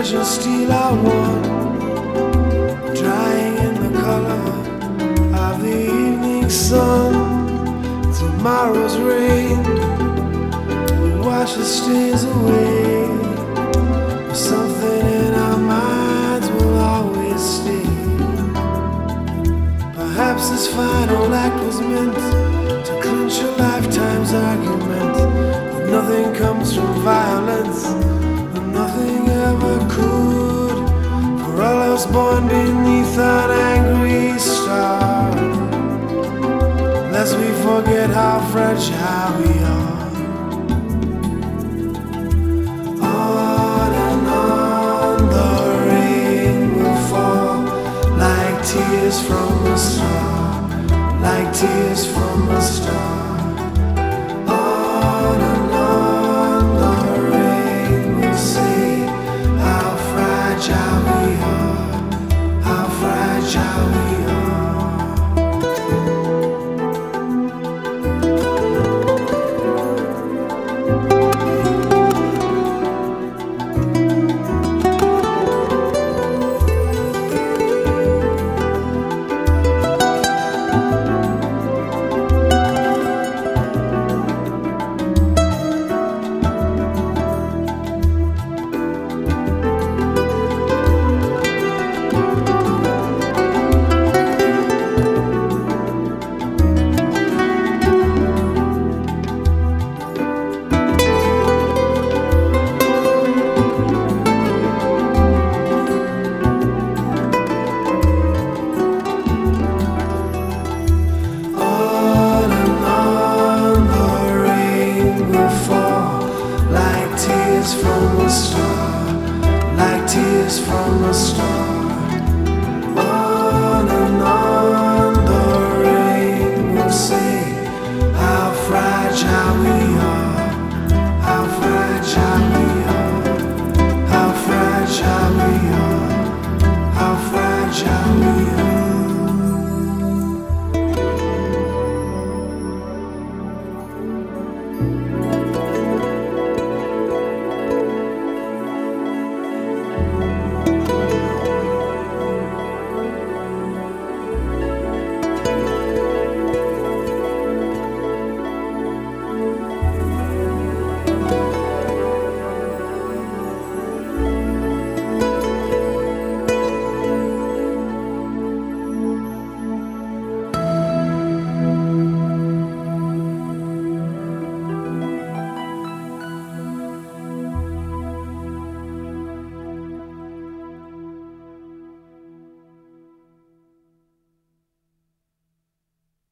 precious steel I want, drying in the color of the evening sun. Tomorrow's rain will wash the stains away, but something in our minds will always stay. Perhaps this final act was meant to clinch a lifetime's argument, that nothing comes from violence, and nothing ever could. For all us born beneath an angry star, lest we forget how fragile we are. On and on the rain will fall, like tears from a star, like tears from a star. On and on the rain will say how fragile we are, how fragile we are. From a star, like tears from a star.